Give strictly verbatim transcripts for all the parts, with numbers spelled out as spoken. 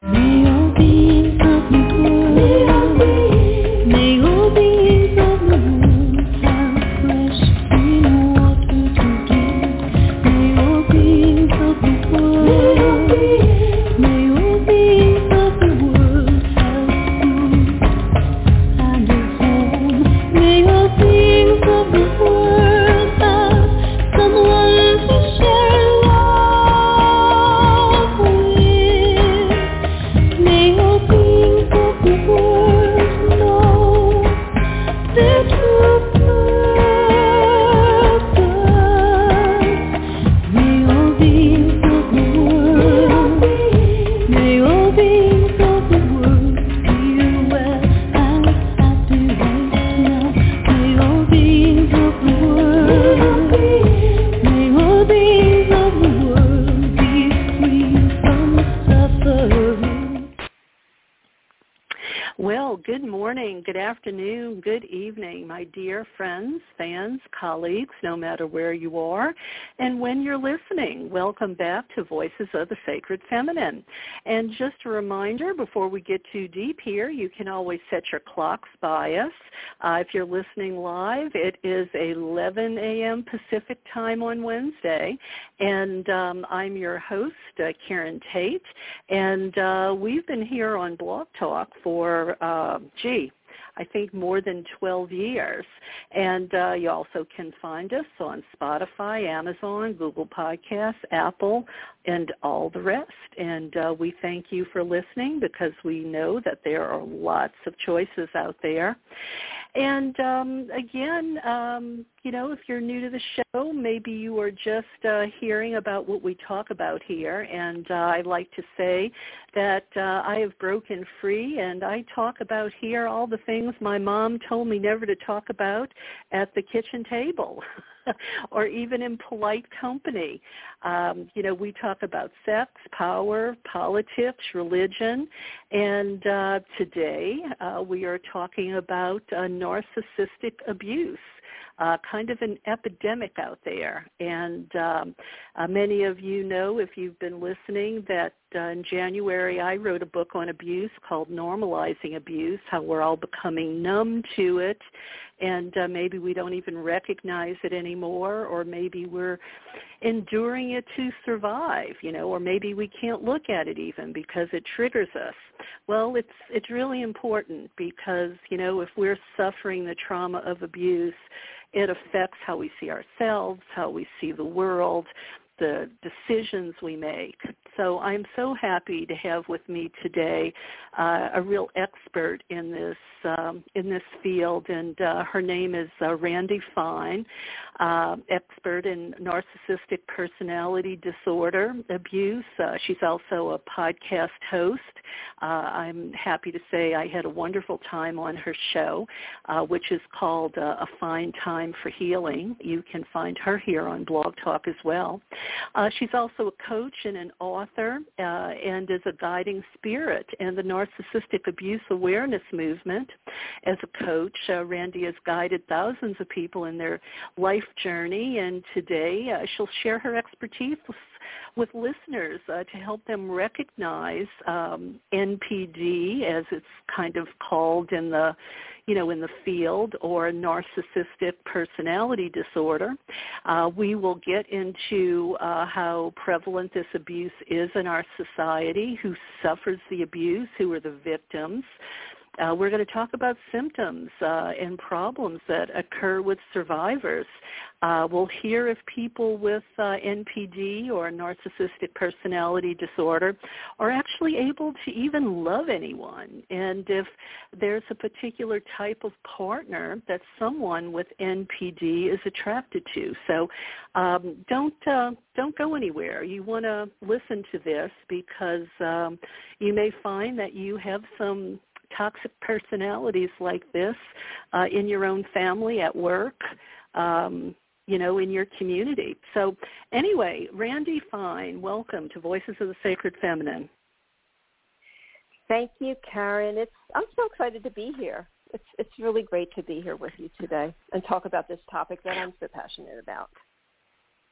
May all beings of the world, may all beings of the world have fresh clean water to drink. May all beings of the world, may all beings of the world have food and a home. May all beings of the world have someone to share love with. May all beings of the world know their true purpose. May all beings of the world, may all beings of the world feel well and happy right now. May all beings of the world, may all beings of the world be free from suffering. Well, good morning, good afternoon, good evening, my dear friends, fans, colleagues, no matter where you are and when you're listening. Welcome back to Voices of the Sacred Feminine. And just a reminder, before we get too deep here, you can always set your clocks by us. Uh, if you're listening live, it is eleven a.m. Pacific time on Wednesday, and um, I'm your host, uh, Karen Tate, and uh, we've been here on Blog Talk for, uh, gee, I think more than twelve years. And uh, you also can find us on Spotify, Amazon, Google Podcasts, Apple, and all the rest. And uh, we thank you for listening because we know that there are lots of choices out there. And um, again, um, you know, if you're new to the show, maybe you are just uh, hearing about what we talk about here. And uh, I like to say that uh, I have broken free, and I talk about here all the things my mom told me never to talk about at the kitchen table or even in polite company. Um, you know, we talk about sex, power, politics, religion, and uh, today uh, we are talking about uh, narcissistic abuse. Uh, kind of an epidemic out there. And um, uh, many of you know, if you've been listening, that uh, in January I wrote a book on abuse called Normalizing Abuse, how we're all becoming numb to it, and uh, maybe we don't even recognize it anymore, or maybe we're enduring it to survive, you know, or maybe we can't look at it even because it triggers us. Well, it's it's really important because, you know, if we're suffering the trauma of abuse, it affects how we see ourselves, how we see the world, the decisions we make. So I'm so happy to have with me today uh, a real expert in this um, in this field, and uh, her name is uh, Randi Fine, uh, expert in narcissistic personality disorder abuse. Uh, she's also a podcast host. Uh, I'm happy to say I had a wonderful time on her show, uh, which is called uh, A Fine Time for Healing. You can find her here on Blog Talk as well. Uh, she's also a coach and an author uh, and is a guiding spirit in the narcissistic abuse awareness movement. As a coach, uh, Randi has guided thousands of people in their life journey, and today uh, she'll share her expertise with, with listeners uh, to help them recognize um, N P D, as it's kind of called in the you know, in the field, or narcissistic personality disorder. Uh, we will get into uh, how prevalent this abuse is in our society, who suffers the abuse, who are the victims. Uh, we're going to talk about symptoms uh, and problems that occur with survivors. Uh, we'll hear if people with uh, N P D or narcissistic personality disorder are actually able to even love anyone, and if there's a particular type of partner that someone with N P D is attracted to. So um, don't uh, don't go anywhere. You want to listen to this because um, you may find that you have some toxic personalities like this uh, in your own family, at work, um, you know, in your community. So anyway, Randi Fine, welcome to Voices of the Sacred Feminine. Thank you, Karen. It's I'm so excited to be here. It's it's really great to be here with you today and talk about this topic that I'm so passionate about.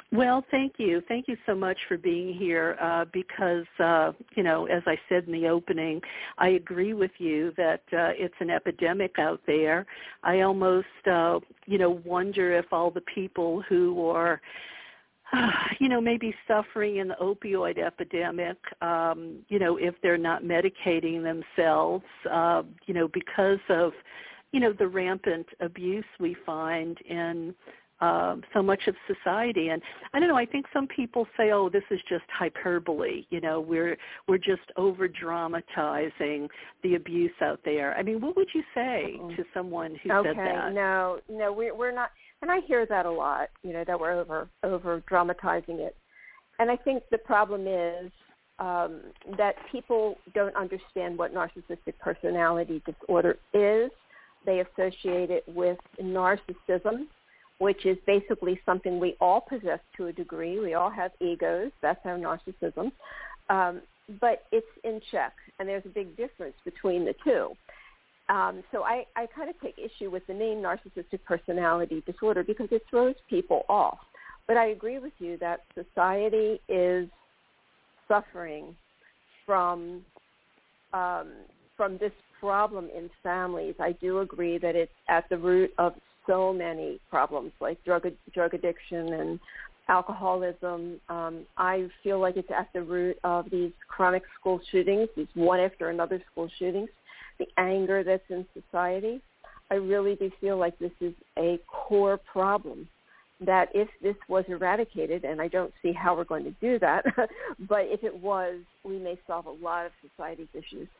Well, thank you. Thank you so much for being here uh, because, uh, you know, as I said in the opening, I agree with you that uh, it's an epidemic out there. I almost, uh, you know, wonder if all the people who are, uh, you know, maybe suffering in the opioid epidemic, um, you know, if they're not medicating themselves, uh, you know, because of, you know, the rampant abuse we find in Um, so much of society. And I don't know, I think some people say, oh, this is just hyperbole. You know, we're we're just over-dramatizing the abuse out there. I mean, what would you say mm-hmm. to someone who okay, said that? Okay, no, no, we're, we're not, and I hear that a lot, you know, that we're over, over-dramatizing it. And I think the problem is um, that people don't understand what narcissistic personality disorder is. They associate it with narcissism, which is basically something we all possess to a degree. We all have egos. That's our narcissism. Um, but it's in check, and there's a big difference between the two. Um, so I, I kind of take issue with the name narcissistic personality disorder because it throws people off. But I agree with you that society is suffering from um, from this problem in families. I do agree that it's at the root of so many problems like drug drug addiction and alcoholism. Um, I feel like it's at the root of these chronic school shootings, these one after another school shootings, the anger that's in society. I really do feel like this is a core problem that if this was eradicated, and I don't see how we're going to do that, but if it was, we may solve a lot of society's issues.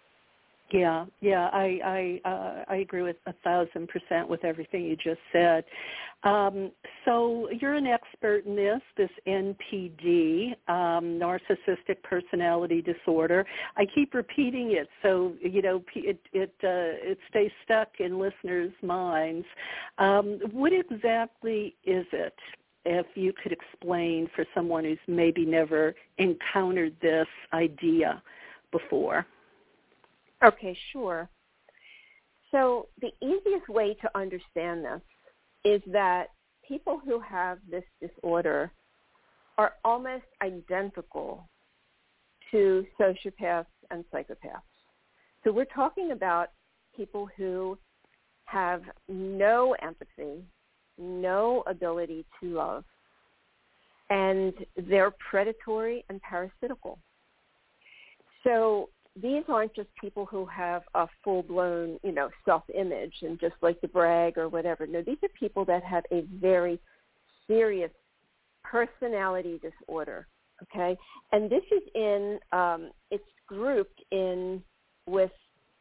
Yeah, yeah, I I, uh, I agree with a thousand percent with everything you just said. Um, so you're an expert in this, this N P D, um, narcissistic personality disorder. I keep repeating it, so you know it it uh, it stays stuck in listeners' minds. Um, what exactly is it? If you could explain for someone who's maybe never encountered this idea before. Okay, sure. So the easiest way to understand this is that people who have this disorder are almost identical to sociopaths and psychopaths. So we're talking about people who have no empathy, no ability to love, and they're predatory and parasitical. So these aren't just people who have a full-blown, you know, self-image and just like to brag or whatever. No, these are people that have a very serious personality disorder, okay? And this is in, um, it's grouped in with,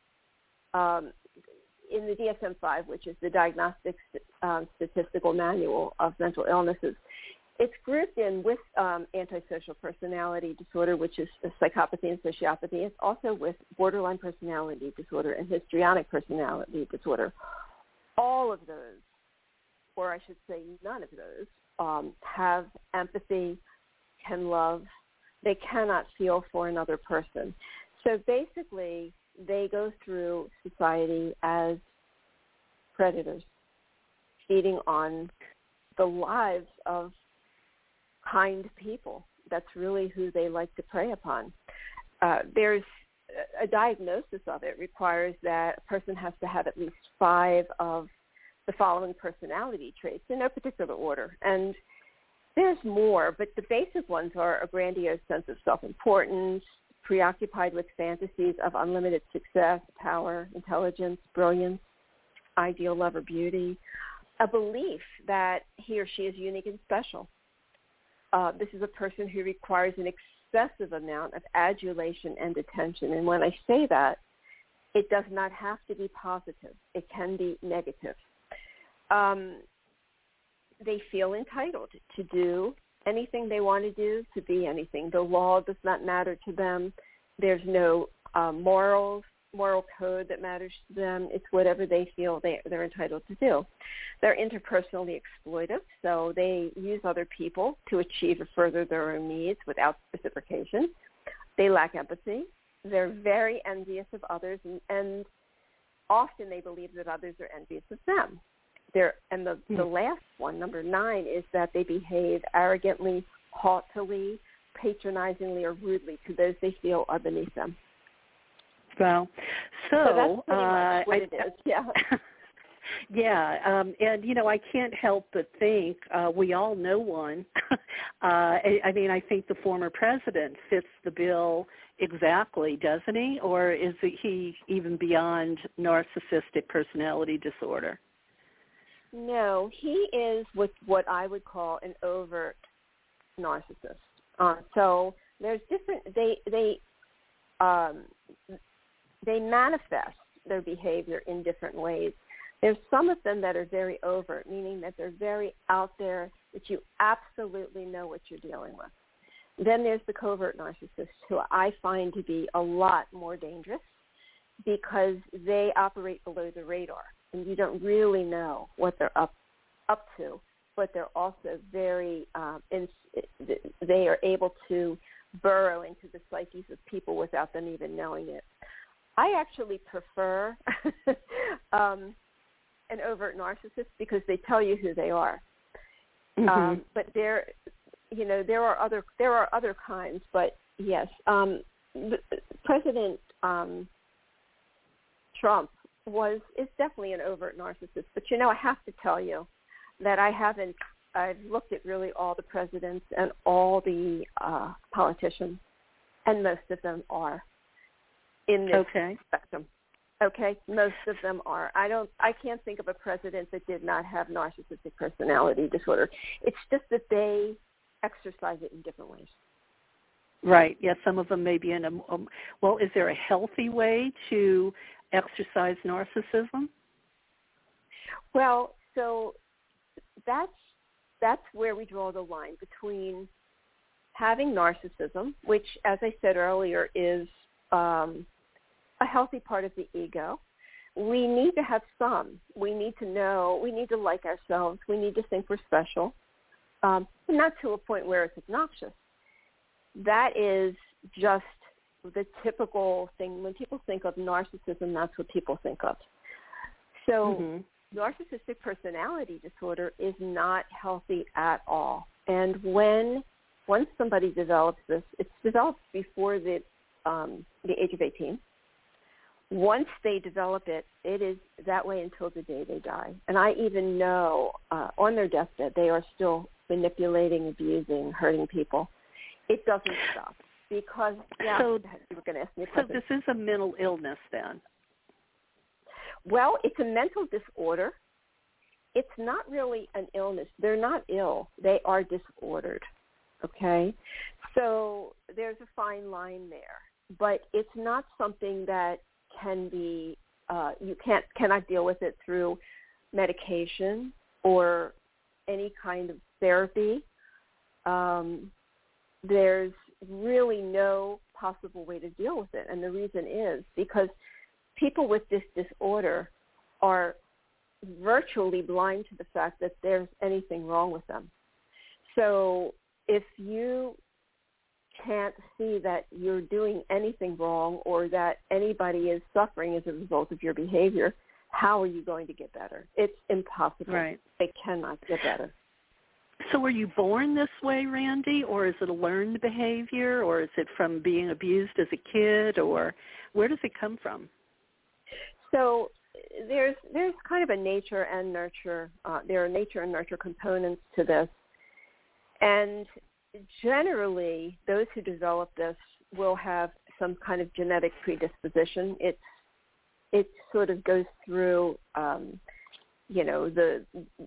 um, in the D S M five, which is the Diagnostic um, Statistical Manual of Mental Illnesses. It's grouped in with um, antisocial personality disorder, which is psychopathy and sociopathy. It's also with borderline personality disorder and histrionic personality disorder. All of those, or I should say none of those, um, have empathy, can love. They cannot feel for another person. So basically, they go through society as predators, feeding on the lives of kind people. That's really who they like to prey upon. Uh, there's a diagnosis of it requires that a person has to have at least five of the following personality traits in no particular order. And there's more, but the basic ones are a grandiose sense of self-importance, preoccupied with fantasies of unlimited success, power, intelligence, brilliance, ideal love or beauty, a belief that he or she is unique and special. Uh, this is a person who requires an excessive amount of adulation and attention. And when I say that, it does not have to be positive. It can be negative. Um, they feel entitled to do anything they want to do, to be anything. The law does not matter to them. There's no uh, morals, moral code that matters to them. It's whatever they feel they, they're entitled to do. They're interpersonally exploitive, so they use other people to achieve or further their own needs without reciprocation. They lack empathy. They're very envious of others, and, and often they believe that others are envious of them. they're, and the, mm. the last one, number nine, is that they behave arrogantly, haughtily, patronizingly, or rudely to those they feel are beneath them. Well, so, so that's pretty uh, much what I, it is. Yeah. Yeah, um, and, you know, I can't help but think uh, we all know one. uh, I, I mean, I think the former president fits the bill exactly, doesn't he? Or is he even beyond narcissistic personality disorder? No, he is what, what I would call an overt narcissist. Uh, so there's different, they, they, um, they manifest their behavior in different ways. There's some of them that are very overt, meaning that they're very out there, that you absolutely know what you're dealing with. Then there's the covert narcissists, who I find to be a lot more dangerous because they operate below the radar, and you don't really know what they're up up to, but they're also very, um, in, they are able to burrow into the psyches of people without them even knowing it. I actually prefer um, an overt narcissist because they tell you who they are. Mm-hmm. Um, but there, you know, there are other there are other kinds. But yes, um, the, President um, Trump was is definitely an overt narcissist. But you know, I have to tell you that I haven't. I've looked at really all the presidents and all the uh, politicians, and most of them are in this okay. spectrum. Okay, most of them are. I don't. I can't think of a president that did not have narcissistic personality disorder. It's just that they exercise it in different ways. Right. Yeah. Some of them may be in a. Um, well, is there a healthy way to exercise narcissism? Well, so that's that's where we draw the line between having narcissism, which, as I said earlier, is um, a healthy part of the ego. We need to have some. We need to know. We need to like ourselves. We need to think we're special, um, not to a point where it's obnoxious. That is just the typical thing. When people think of narcissism, that's what people think of. So mm-hmm. narcissistic personality disorder is not healthy at all. And when once somebody develops this, it's developed before the um, the age of eighteen. Once they develop it, it is that way until the day they die. And I even know uh, on their deathbed, they are still manipulating, abusing, hurting people. It doesn't stop because, yeah, so, you were going to ask me a so question. this is a mental illness then? Well, it's a mental disorder. It's not really an illness. They're not ill. They are disordered, okay? So there's a fine line there. But it's not something that can be, uh, you can't cannot deal with it through medication or any kind of therapy. Um, there's really no possible way to deal with it. And the reason is because people with this disorder are virtually blind to the fact that there's anything wrong with them. So if you can't see that you're doing anything wrong or that anybody is suffering as a result of your behavior, how are you going to get better? It's impossible. Right. They cannot get better. So were you born this way, Randy, or is it a learned behavior, or is it from being abused as a kid, or where does it come from? So there's there's kind of a nature and nurture. Uh, there are nature and nurture components to this. And generally, those who develop this will have some kind of genetic predisposition. It's it sort of goes through, um, you know, the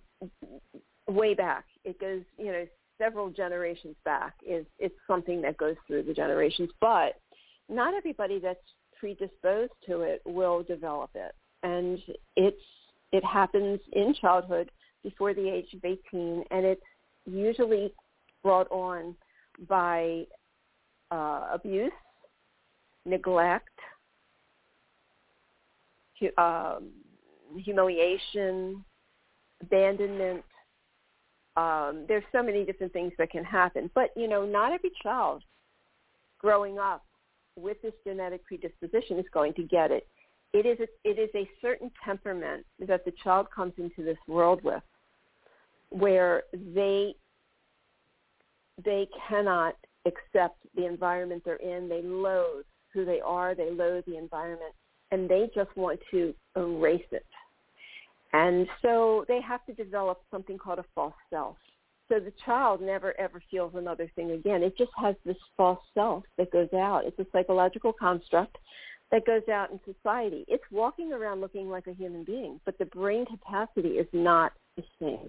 way back. It goes, you know, several generations back. Is it's something that goes through the generations, but not everybody that's predisposed to it will develop it, and it's it happens in childhood before the age of eighteen, and it's usually brought on by uh, abuse, neglect, hu- um, humiliation, abandonment. Um, there's so many different things that can happen. But, you know, not every child growing up with this genetic predisposition is going to get it. it is a, it is a certain temperament that the child comes into this world with, where they they cannot accept the environment they're in. They loathe who they are. They loathe the environment, and they just want to erase it. And so they have to develop something called a false self. So the child never, ever feels another thing again. It just has this false self that goes out. It's a psychological construct that goes out in society. It's walking around looking like a human being, but the brain capacity is not the same.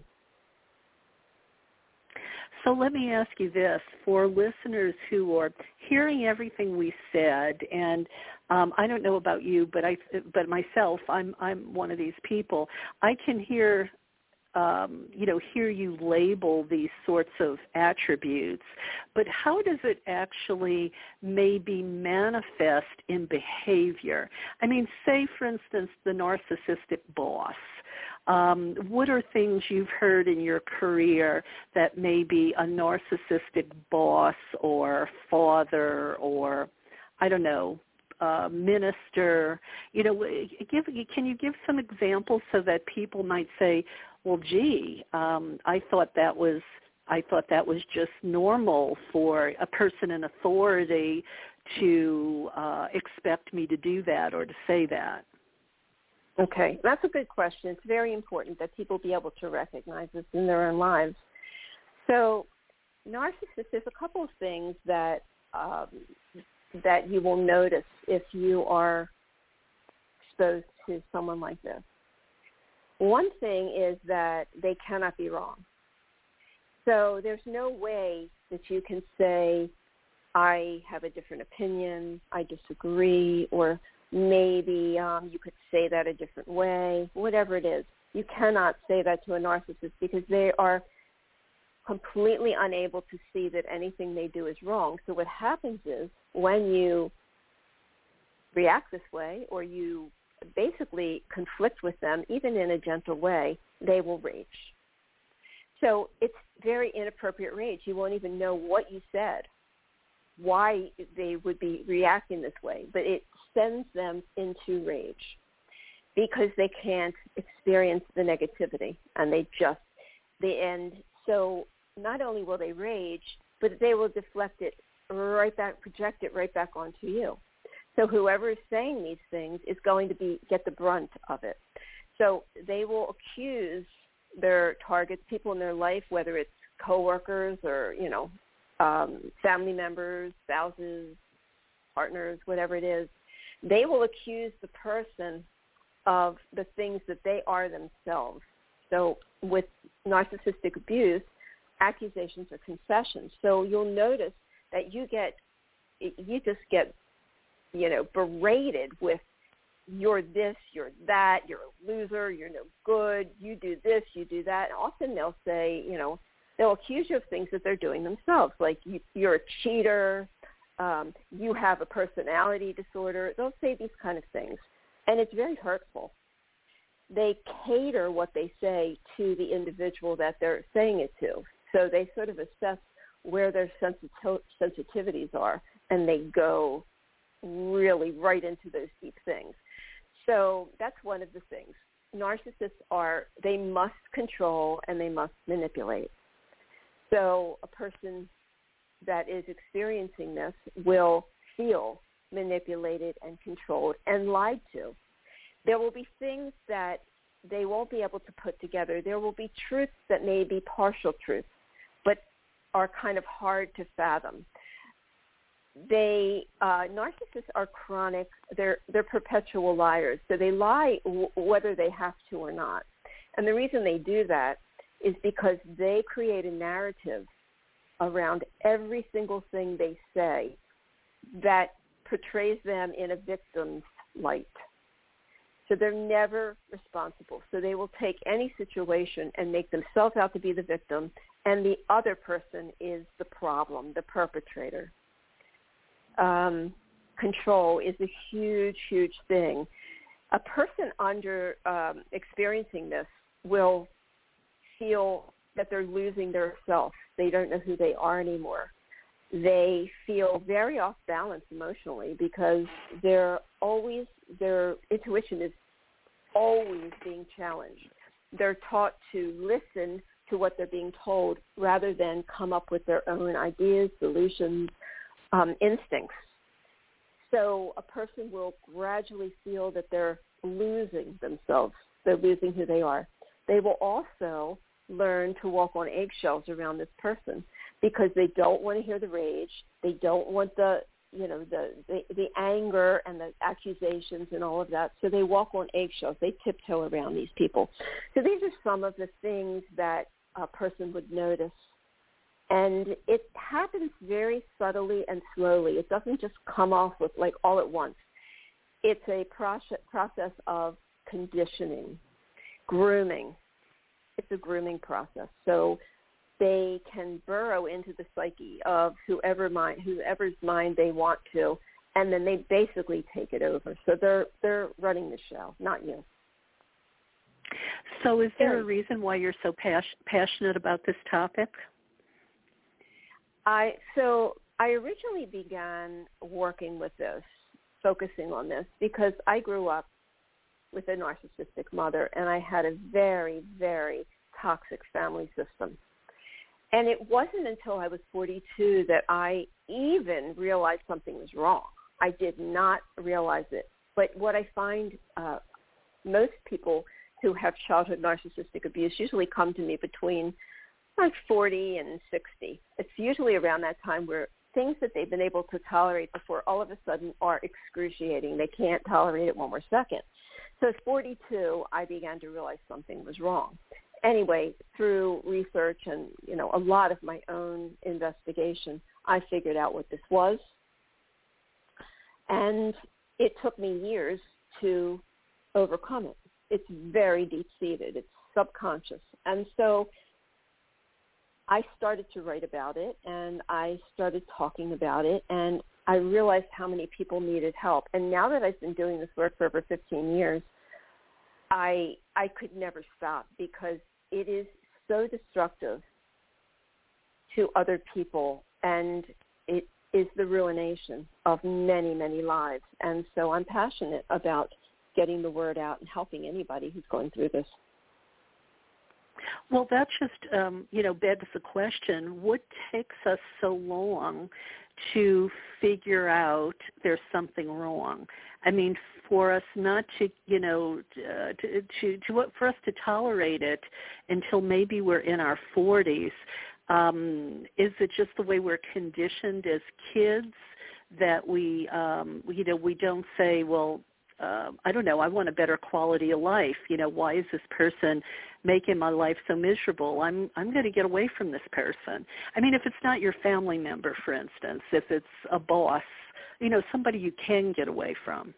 So let me ask you this, for listeners who are hearing everything we said, and um, I don't know about you, but I, but myself, I'm I'm one of these people. I can hear, um, you know, hear you label these sorts of attributes, but how does it actually maybe manifest in behavior? I mean, say, for instance, the narcissistic boss. Um, what are things you've heard in your career that maybe a narcissistic boss or father or, I don't know, uh, minister, you know, give, can you give some examples so that people might say, well, gee, um, I thought that was I thought that was just normal for a person in authority to uh, expect me to do that or to say that. Okay, that's a good question. It's very important that people be able to recognize this in their own lives. So narcissists, there's a couple of things that um, that you will notice if you are exposed to someone like this. One thing is that they cannot be wrong. So there's no way that you can say, I have a different opinion, I disagree, or maybe um, you could say that a different way, whatever it is. You cannot say that to a narcissist because they are completely unable to see that anything they do is wrong. So what happens is when you react this way or you basically conflict with them, even in a gentle way, they will rage. So it's very inappropriate rage. You won't even know what you said, why they would be reacting this way, but it sends them into rage because they can't experience the negativity, and they just, they end. So not only will they rage, but they will deflect it right back, project it right back onto you. So whoever is saying these things is going to be get the brunt of it. So they will accuse their targets, people in their life, whether it's coworkers or, you know, um, family members, spouses, partners, whatever it is. They will accuse the person of the things that they are themselves. So with narcissistic abuse, accusations are confessions. So you'll notice that you get, you just get, you know, berated with you're this, you're that, you're a loser, you're no good, you do this, you do that. And often they'll say, you know, they'll accuse you of things that they're doing themselves, like you, you're a cheater, um, you have a personality disorder. They'll say these kind of things, and it's very hurtful. They cater what they say to the individual that they're saying it to. So they sort of assess where their sensit- sensitivities are, and they go really right into those deep things. So that's one of the things. Narcissists are, they must control and they must manipulate. So a person that is experiencing this will feel manipulated and controlled and lied to. There will be things that they won't be able to put together. There will be truths that may be partial truths, but are kind of hard to fathom. They uh, narcissists are chronic. They're they're perpetual liars. So they lie w- whether they have to or not. And the reason they do that is because they create a narrative around every single thing they say that portrays them in a victim's light. So they're never responsible. So they will take any situation and make themselves out to be the victim, and the other person is the problem, the perpetrator. Um, control is a huge, huge thing. A person under um, experiencing this will feel that they're losing their self. They don't know who they are anymore. they feel very off balance emotionally because they're always, their intuition is always being challenged. They're taught to listen to what they're being told rather than come up with their own ideas, solutions, um, instincts. So a person will gradually feel that they're losing themselves. They're losing who they are. They will also learn to walk on eggshells around this person because they don't want to hear the rage. They don't want the, you know, the, the, the anger and the accusations and all of that. So they walk on eggshells. They tiptoe around these people. So these are some of the things that a person would notice. And it happens very subtly and slowly. It doesn't just come off with like all at once. It's a process process of conditioning, grooming. It's a grooming process. So they can burrow into the psyche of whoever mind, whoever's mind they want to, and then they basically take it over. So they're they're running the show, not you. So is there a reason why you're so pas- passionate about this topic? I so I originally began working with this, focusing on this, because I grew up with a narcissistic mother, and I had a very, very toxic family system. And it wasn't until I was forty-two that I even realized something was wrong. I did not realize it. But what I find uh, most people who have childhood narcissistic abuse usually come to me between like forty and sixty. It's usually around that time where things that they've been able to tolerate before all of a sudden are excruciating. They can't tolerate it one more second. So at forty-two, I began to realize something was wrong. Anyway, through research and, you know, a lot of my own investigation, I figured out what this was. And it took me years to overcome it. It's very deep-seated. It's subconscious. And so I started to write about it, and I started talking about it, and I realized how many people needed help. And now that I've been doing this work for over fifteen years, I I could never stop because it is so destructive to other people, and it is the ruination of many, many lives. And so I'm passionate about getting the word out and helping anybody who's going through this. Well, that just, um, you know, begs the question, what takes us so long to figure out there's something wrong? I mean, for us not to, you know, uh, to, to, to, for us to tolerate it until maybe we're in our forties, um, is it just the way we're conditioned as kids that we, um, you know, we don't say, well, Uh, I don't know, I want a better quality of life. You know, why is this person making my life so miserable? I'm I'm going to get away from this person. I mean, if it's not your family member, for instance, if it's a boss, you know, somebody you can get away from.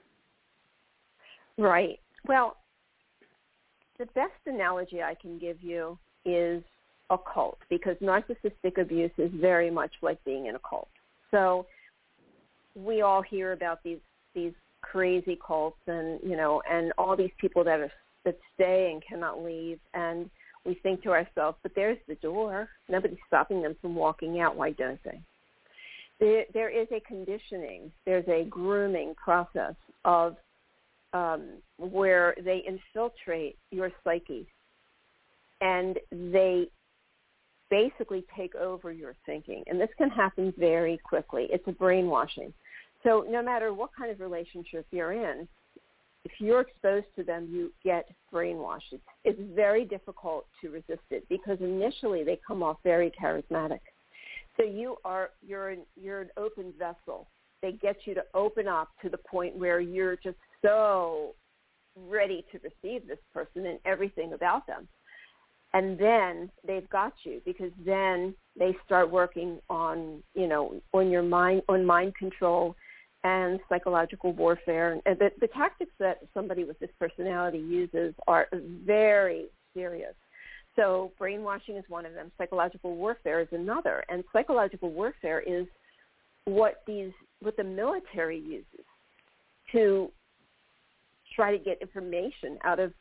Right. Well, the best analogy I can give you is a cult, because narcissistic abuse is very much like being in a cult. So we all hear about these these crazy cults and, you know, and all these people that are that stay and cannot leave, and we think to ourselves, but there's the door. Nobody's stopping them from walking out. Why don't they? There, there is a conditioning. There's a grooming process of um, where they infiltrate your psyche, and they basically take over your thinking. And this can happen very quickly. It's a brainwashing. So no matter what kind of relationship you're in, if you're exposed to them, you get brainwashed. It's, it's very difficult to resist it because initially they come off very charismatic. So you are you're an, you're an open vessel. They get you to open up to the point where you're just so ready to receive this person and everything about them. And then they've got you, because then they start working on, you know, on your mind, on mind control and psychological warfare. And the, the tactics that somebody with this personality uses are very serious. So brainwashing is one of them. Psychological warfare is another. And psychological warfare is what these, what the military uses to try to get information out of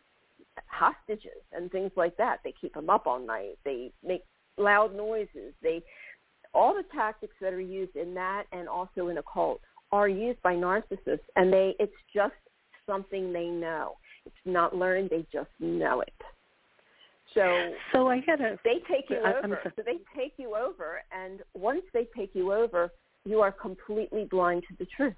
hostages and things like that. They keep them up all night. They make loud noises. They all the tactics that are used in that and also in a cult are used by narcissists, and they it's just something they know. It's not learned; they just know it. So, so I had a. They take you I, over. So they take you over, and once they take you over, you are completely blind to the truth.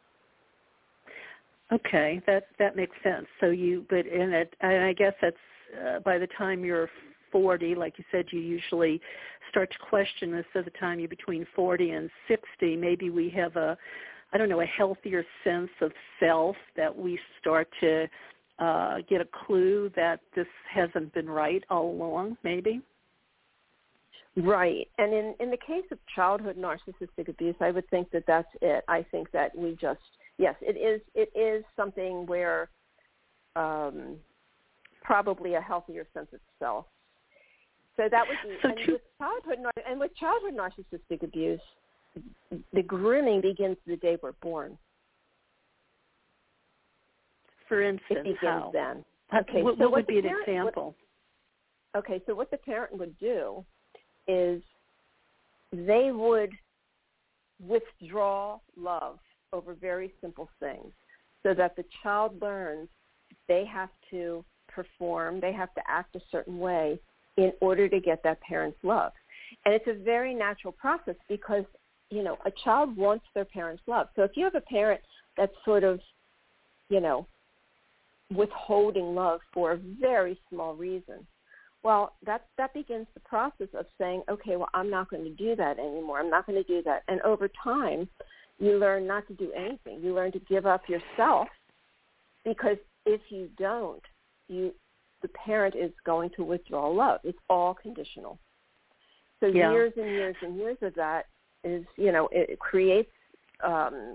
Okay, that that makes sense. So you, but in it, and I guess that's uh, by the time you're forty, like you said, you usually start to question this at the time you're between forty and sixty. Maybe we have a, I don't know, a healthier sense of self that we start to uh, get a clue that this hasn't been right all along, maybe? Right. And in, in the case of childhood narcissistic abuse, I would think that that's it. I think that we just, yes, it is it is something where um, probably a healthier sense of self. So that would be, so and, to, with childhood, and with childhood narcissistic abuse, the grooming begins the day we're born. For instance, it begins how? then. Okay, what, so what would what be an parent, example? What, okay, so what the parent would do is they would withdraw love over very simple things so that the child learns they have to perform, they have to act a certain way in order to get that parent's love. And it's a very natural process because, you know, a child wants their parent's love. So if you have a parent that's sort of, you know, withholding love for a very small reason, well, that that begins the process of saying, okay, well, I'm not going to do that anymore. I'm not going to do that. And over time, you learn not to do anything. You learn to give up yourself because if you don't, you the parent is going to withdraw love. It's all conditional. So yeah. years and years and years of that is, you know, it, it creates um,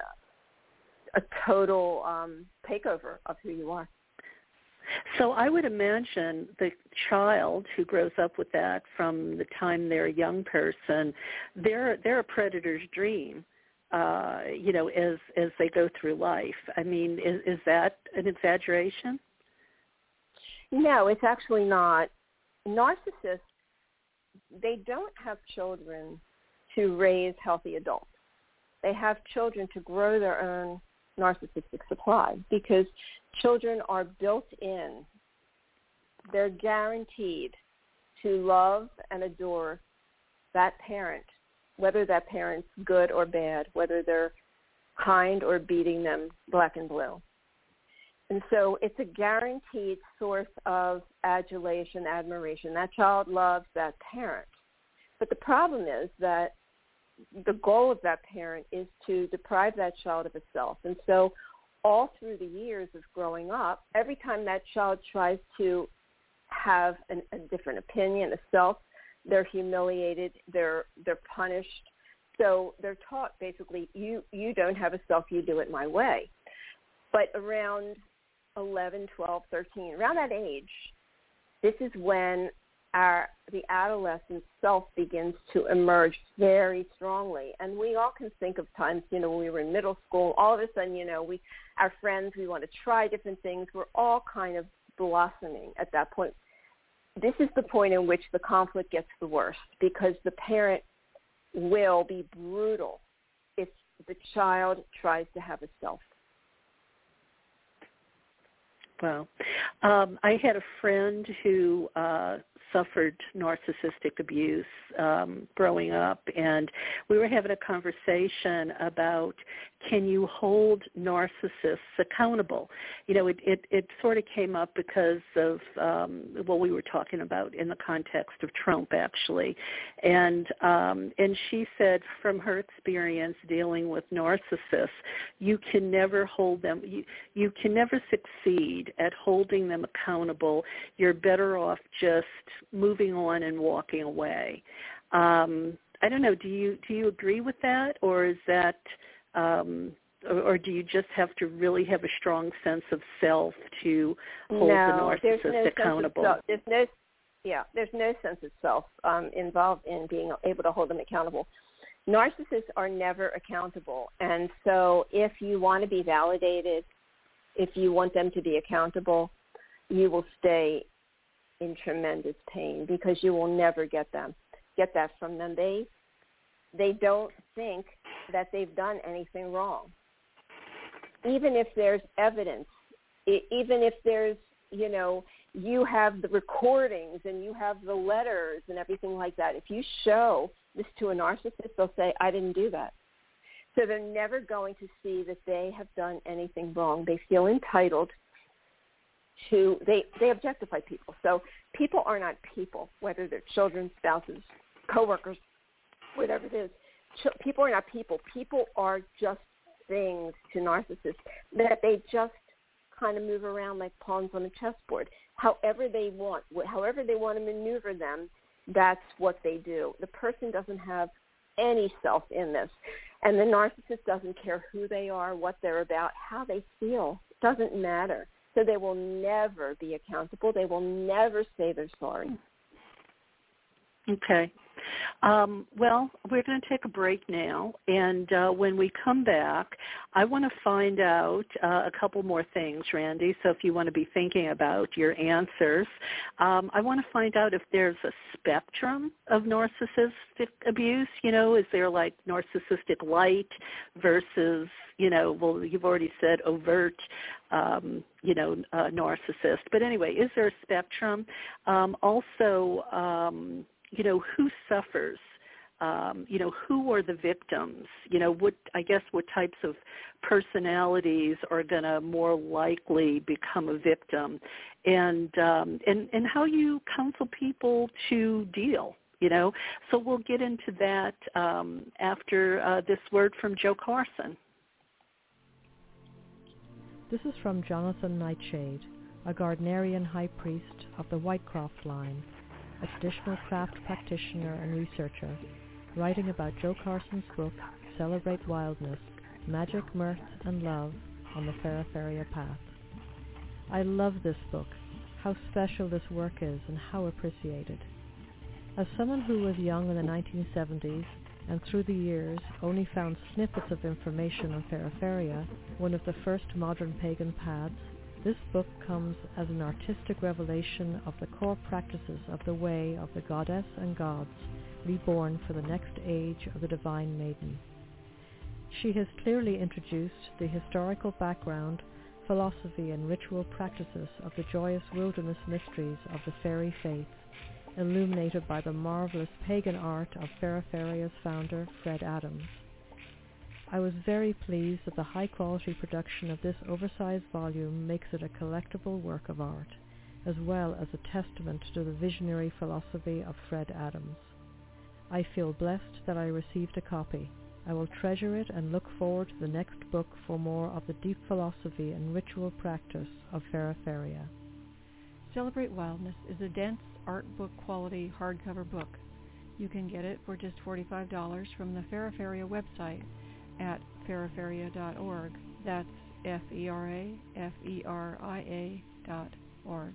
a total um, takeover of who you are. So I would imagine the child who grows up with that from the time they're a young person, they're they're a predator's dream, uh, you know, as as they go through life. I mean, is, is that an exaggeration? No, it's actually not. Narcissists, they don't have children to raise healthy adults. They have children to grow their own narcissistic supply because children are built in. They're guaranteed to love and adore that parent, whether that parent's good or bad, whether they're kind or beating them black and blue. And so it's a guaranteed source of adulation, admiration. That child loves that parent. But the problem is that the goal of that parent is to deprive that child of a self. And so all through the years of growing up, every time that child tries to have an, a different opinion, a self, they're humiliated, they're they're punished. So they're taught basically, you, you don't have a self, you do it my way. But around eleven, twelve, thirteen, around that age, this is when our the adolescent self begins to emerge very strongly. And we all can think of times, you know, when we were in middle school, all of a sudden, you know, we our friends, we want to try different things. We're all kind of blossoming at that point. This is the point in which the conflict gets the worst because the parent will be brutal if the child tries to have a self. Wow. Um, I had a friend who uh, suffered narcissistic abuse um, growing up, and we were having a conversation about can you hold narcissists accountable? You know, it, it, it sort of came up because of um, what we were talking about in the context of Trump, actually. And um, and she said from her experience dealing with narcissists, you can never hold them, you, you can never succeed at holding them accountable. You're better off just moving on and walking away. Um, I don't know, do you do you agree with that, or is that um, or, or do you just have to really have a strong sense of self to hold no, the narcissist there's no accountable? Sense of self. There's no, yeah, there's no sense of self um, involved in being able to hold them accountable. Narcissists are never accountable, and so if you want to be validated, if you want them to be accountable, you will stay in tremendous pain because you will never get them, get that from them. They they don't think that they've done anything wrong. Even if there's evidence, even if there's, you know, you have the recordings and you have the letters and everything like that. If you show this to a narcissist, they'll say, I didn't do that. So they're never going to see that they have done anything wrong. They feel entitled to, they, they objectify people. So people are not people, whether they're children, spouses, coworkers, whatever it is. People are not people. People are just things to narcissists that they just kind of move around like pawns on a chessboard. However they want, however they want to maneuver them, that's what they do. The person doesn't have any self in this. And the narcissist doesn't care who they are, what they're about, how they feel. It doesn't matter. So they will never be accountable. They will never say they're sorry. Okay. Um, well, we're going to take a break now, and uh, when we come back, I want to find out uh, a couple more things, Randy, so if you want to be thinking about your answers. Um, I want to find out if there's a spectrum of narcissistic abuse. You know, is there like narcissistic light versus, you know, well, you've already said overt, um, you know, uh, narcissist. But anyway, is there a spectrum? Um, also, um, you know, who suffers, um, you know, who are the victims, you know, what, I guess what types of personalities are going to more likely become a victim, and, um, and, and how you counsel people to deal, you know. So we'll get into that um, after uh, this word from Joe Carson. This is from Jonathan Nightshade, a Gardnerian high priest of the Whitecroft line, a traditional craft practitioner and researcher, writing about Joe Carson's book, Celebrate Wildness, Magic, Mirth, and Love on the Feraferia Path. I love this book, how special this work is and how appreciated. As someone who was young in the nineteen seventies and through the years only found snippets of information on Feraferia, one of the first modern pagan paths, this book comes as an artistic revelation of the core practices of the way of the goddess and gods, reborn for the next age of the Divine Maiden. She has clearly introduced the historical background, philosophy, and ritual practices of the joyous wilderness mysteries of the fairy faith, illuminated by the marvelous pagan art of Feraferia's founder, Fred Adams. I was very pleased that the high-quality production of this oversized volume makes it a collectible work of art, as well as a testament to the visionary philosophy of Fred Adams. I feel blessed that I received a copy. I will treasure it and look forward to the next book for more of the deep philosophy and ritual practice of Feraferia. Celebrate Wildness is a dense art book quality hardcover book. You can get it for just forty-five dollars from the Feraferia website at feraferia dot org. That's F E R A F E R I A dot org.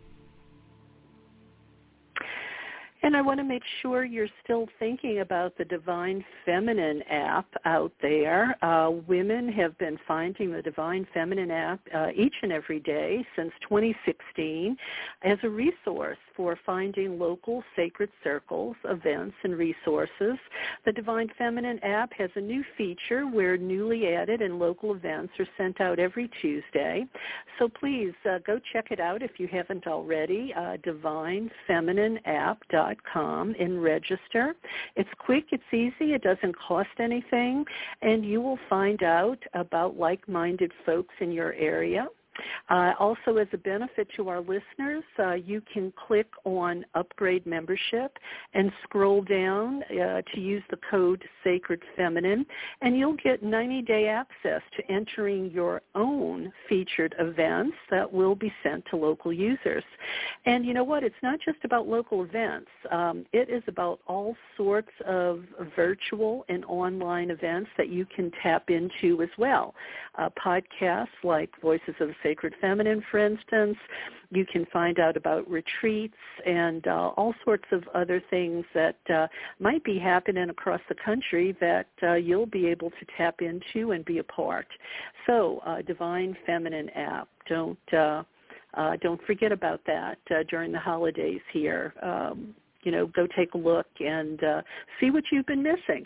And I want to make sure you're still thinking about the Divine Feminine app out there. Uh, women have been finding the Divine Feminine app uh, each and every day since twenty sixteen as a resource for finding local sacred circles, events, and resources. The Divine Feminine app has a new feature where newly added and local events are sent out every Tuesday. So please uh, go check it out if you haven't already, uh, divine feminine app dot com, and register. It's quick, it's easy, it doesn't cost anything, and you will find out about like-minded folks in your area. Uh, also, as a benefit to our listeners, uh, you can click on Upgrade Membership and scroll down uh, to use the code Sacred Feminine, and you'll get ninety-day access to entering your own featured events that will be sent to local users. And you know what? It's not just about local events. Um, it is about all sorts of virtual and online events that you can tap into as well. Uh, podcasts like Voices of the Sacred Feminine, for instance. You can find out about retreats and uh, all sorts of other things that uh, might be happening across the country that uh, you'll be able to tap into and be a part. So, uh, Divine Feminine app. Don't uh, uh, don't forget about that uh, during the holidays here. Um, you know, go take a look and uh, see what you've been missing.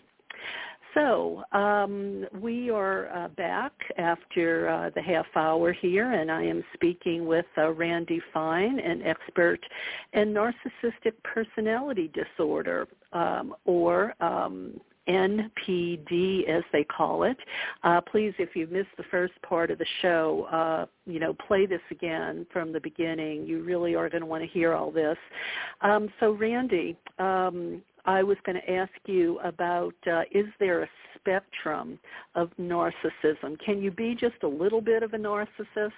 So um, we are uh, back after uh, the half hour here, and I am speaking with uh, Randi Fine, an expert in narcissistic personality disorder, um, or um, N P D, as they call it. Uh, please, if you missed the first part of the show, uh, you know, play this again from the beginning. You really are going to want to hear all this. Um, so, Randi, um, I was going to ask you about, uh, is there a spectrum of narcissism? Can you be just a little bit of a narcissist?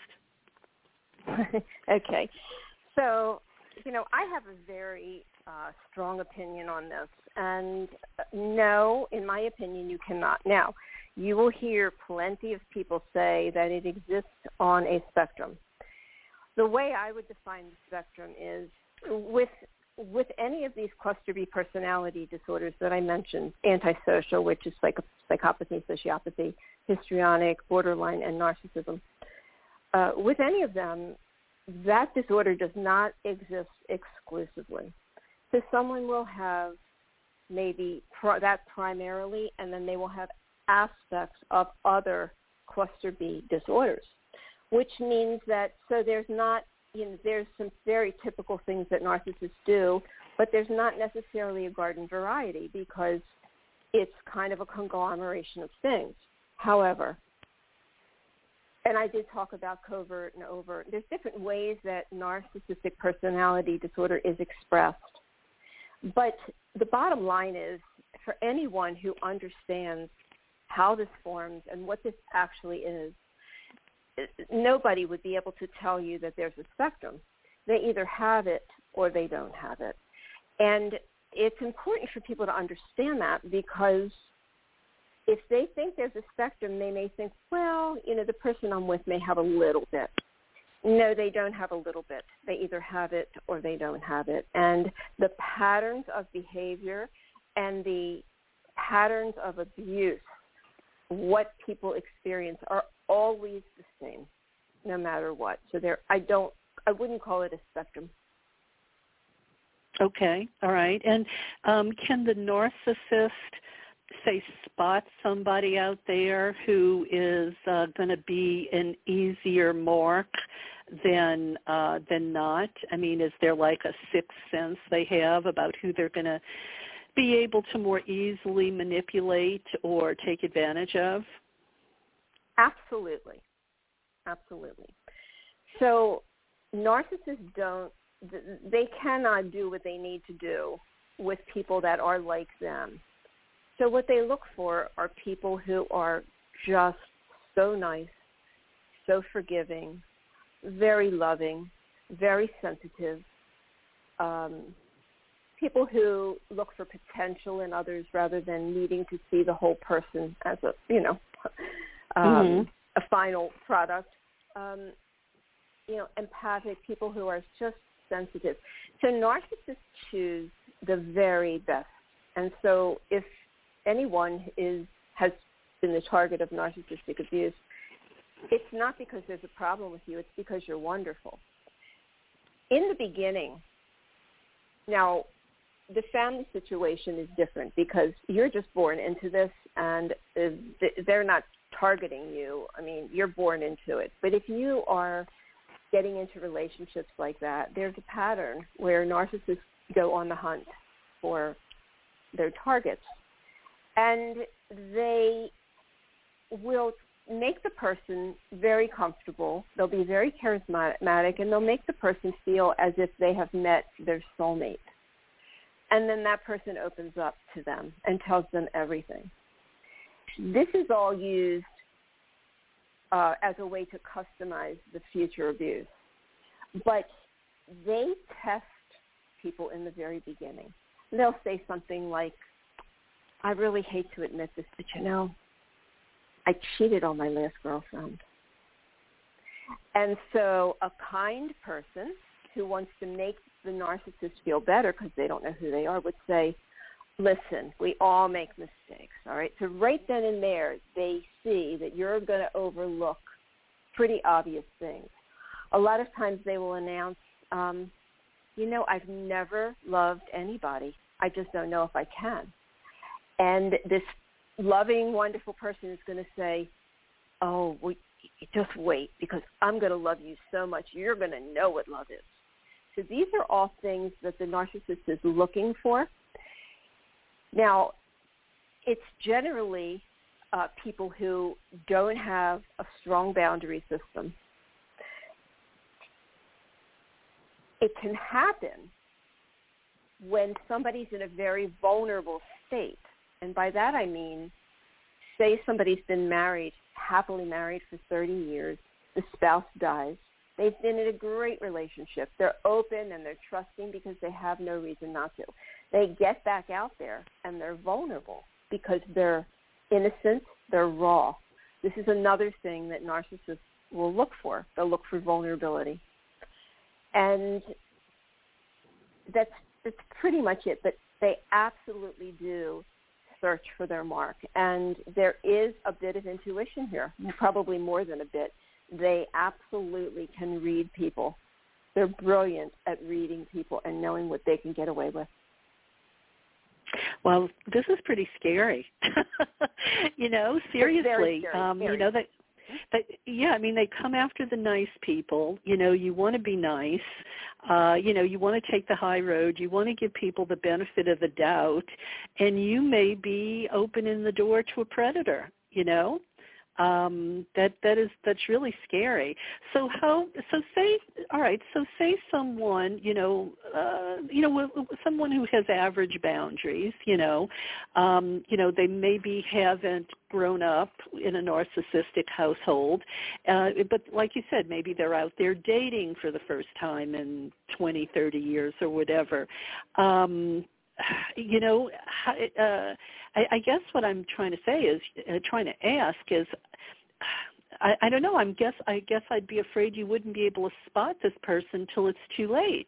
Okay. So, you know, I have a very uh, strong opinion on this. And no, in my opinion, you cannot. Now, you will hear plenty of people say that it exists on a spectrum. The way I would define the spectrum is with with any of these cluster B personality disorders that I mentioned, antisocial, which is psych- psychopathy, sociopathy, histrionic, borderline, and narcissism, uh, with any of them, that disorder does not exist exclusively. So someone will have maybe pr- that primarily, and then they will have aspects of other cluster B disorders, which means that, so there's not, you know, there's some very typical things that narcissists do, but there's not necessarily a garden variety because it's kind of a conglomeration of things. However, and I did talk about covert and overt, there's different ways that narcissistic personality disorder is expressed. But the bottom line is, for anyone who understands how this forms and what this actually is, nobody would be able to tell you that there's a spectrum. They either have it or they don't have it. And it's important for people to understand that, because if they think there's a spectrum, they may think, well, you know, the person I'm with may have a little bit. No, they don't have a little bit. They either have it or they don't have it. And the patterns of behavior and the patterns of abuse, what people experience, are always the same, no matter what. So there, I don't, I wouldn't call it a spectrum. Okay, all right. And um, can the narcissist, say, spot somebody out there who is uh, going to be an easier mark than uh, than not? I mean, is there like a sixth sense they have about who they're going to be able to more easily manipulate or take advantage of? Absolutely. Absolutely. So narcissists don't, they cannot do what they need to do with people that are like them. So what they look for are people who are just so nice, so forgiving, very loving, very sensitive, um, people who look for potential in others rather than needing to see the whole person as a, you know, um, mm-hmm. a final product. Um, you know, empathic, people who are just sensitive. So narcissists choose the very best. And so if anyone is has been the target of narcissistic abuse, it's not because there's a problem with you. It's because you're wonderful. In the beginning, now, the family situation is different because you're just born into this, and they're not targeting you. I mean, you're born into it. But if you are getting into relationships like that, there's a pattern where narcissists go on the hunt for their targets. And they will make the person very comfortable. They'll be very charismatic, and they'll make the person feel as if they have met their soulmate. And then that person opens up to them and tells them everything. This is all used uh, as a way to customize the future abuse. But they test people in the very beginning. They'll say something like, I really hate to admit this, but you know, I cheated on my last girlfriend. And so a kind person who wants to make the narcissist feel better because they don't know who they are would say, listen, we all make mistakes, all right? So right then and there, they see that you're going to overlook pretty obvious things. A lot of times they will announce, um, you know, I've never loved anybody. I just don't know if I can. And this loving, wonderful person is going to say, oh, well, just wait, because I'm going to love you so much. You're going to know what love is. So these are all things that the narcissist is looking for. Now, it's generally uh, people who don't have a strong boundary system. It can happen when somebody's in a very vulnerable state. And by that I mean, say somebody's been married, happily married for thirty years, the spouse dies. They've been in a great relationship. They're open and they're trusting because they have no reason not to. They get back out there and they're vulnerable because they're innocent, they're raw. This is another thing that narcissists will look for. They'll look for vulnerability. And that's, that's pretty much it. But they absolutely do search for their mark. And there is a bit of intuition here, probably more than a bit. They absolutely can read people. They're brilliant at reading people and knowing what they can get away with. Well, this is pretty scary. you know, seriously. Scary, um, scary. You know, that, that, yeah, I mean, they come after the nice people. You know, you want to be nice. Uh, you know, you want to take the high road. You want to give people the benefit of the doubt. And you may be opening the door to a predator, you know. Um, that that is that's really scary. So how? So say, all right. So say someone, you know, uh, you know, someone who has average boundaries. You know, um, you know, they maybe haven't grown up in a narcissistic household, uh, but like you said, maybe they're out there dating for the first time in twenty, thirty years or whatever. Um, You know, uh, I, I guess what I'm trying to say is, uh, trying to ask is, I, I don't know. I'm guess I guess I'd be afraid you wouldn't be able to spot this person till it's too late.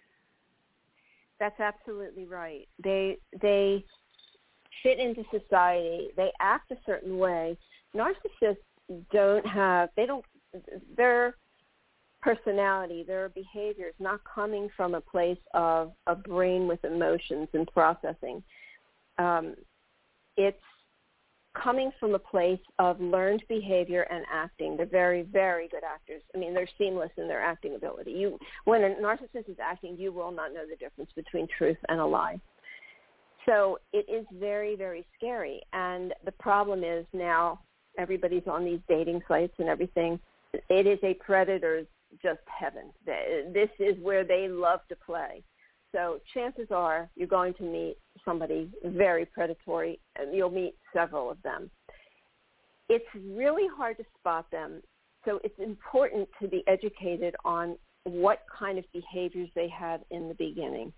That's absolutely right. They they fit into society. They act a certain way. Narcissists don't have. They don't. They're personality, their behavior is not coming from a place of a brain with emotions and processing. Um, it's coming from a place of learned behavior and acting. They're very, very good actors. I mean, they're seamless in their acting ability. You, when a narcissist is acting, you will not know the difference between truth and a lie. So it is very, very scary. And the problem is now everybody's on these dating sites and everything. It is a predator's just heaven. This is where they love to play. So chances are you're going to meet somebody very predatory, and you'll meet several of them. It's really hard to spot them, so it's important to be educated on what kind of behaviors they had in the beginning.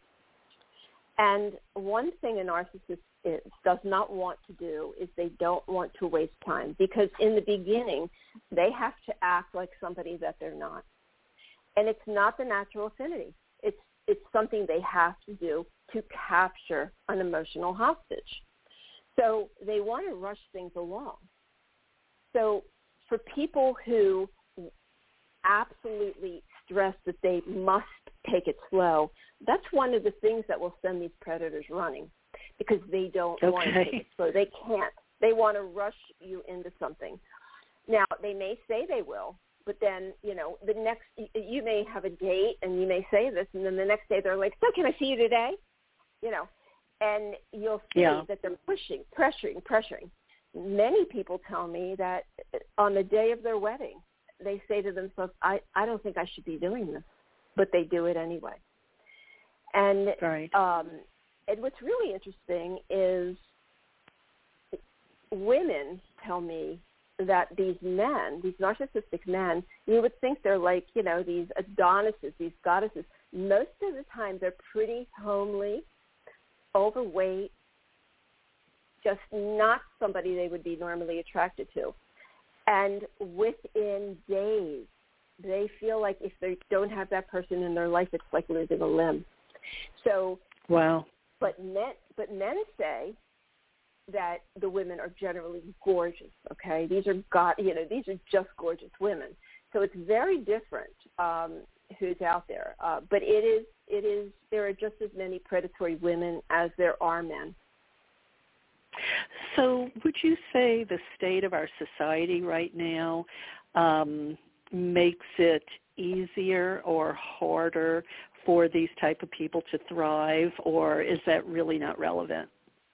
And one thing a narcissist is, does not want to do is they don't want to waste time, because in the beginning they have to act like somebody that they're not. And it's not the natural affinity. It's it's something they have to do to capture an emotional hostage. So they want to rush things along. So for people who absolutely stress that they must take it slow, that's one of the things that will send these predators running, because they don't okay. want to take it slow. They can't. They want to rush you into something. Now, they may say they will, but then, you know, the next, you may have a date and you may say this, and then the next day they're like, so can I see you today? You know, and you'll see yeah. that they're pushing, pressuring, pressuring. Many people tell me that on the day of their wedding, they say to themselves, I, I don't think I should be doing this, but they do it anyway. And, right. um, and what's really interesting is women tell me that these men, these narcissistic men, you would think they're like, you know, these Adonises, these goddesses. Most of the time they're pretty homely, overweight, just not somebody they would be normally attracted to. And within days, they feel like if they don't have that person in their life, it's like losing a limb. So, wow. But men, but men say that the women are generally gorgeous. Okay, these are God, you know, these are just gorgeous women. So it's very different um, who's out there. Uh, but it is, it is. There are just as many predatory women as there are men. So would you say the state of our society right now um, makes it easier or harder for these type of people to thrive, or is that really not relevant?